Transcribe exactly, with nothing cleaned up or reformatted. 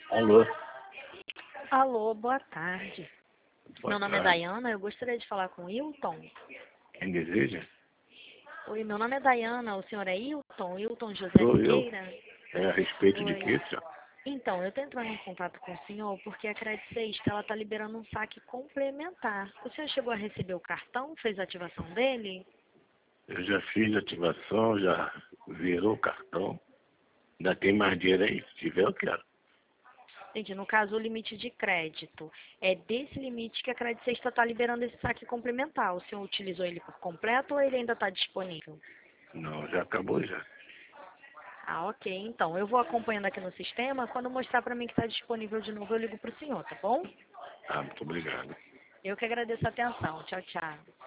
Alô, Alô, boa tarde. boa Meu nome é tarde. Dayana, eu gostaria de falar com o Hilton. Quem deseja? Oi, meu nome é Dayana, o senhor é Hilton? Hilton José Sou eu. Siqueira? É a respeito de Oi. quê, senhor? Então, eu estou entrando em contato com o senhor porque a Credit Sexta ela está liberando um saque complementar. O senhor chegou a receber o cartão, fez a ativação dele? Eu já fiz ativação, já virou o cartão. Ainda tem mais dinheiro aí? Se tiver, eu quero. Entendi, no caso o limite de crédito. É desse limite que a Credit Sexta está liberando esse saque complementar. O senhor utilizou ele por completo ou ele ainda está disponível? Não, já acabou já. Ah, ok. Então, eu vou acompanhando aqui no sistema. Quando mostrar para mim que está disponível de novo, eu ligo para o senhor, tá bom? Ah, muito obrigado. Eu que agradeço a atenção. Tchau, tchau.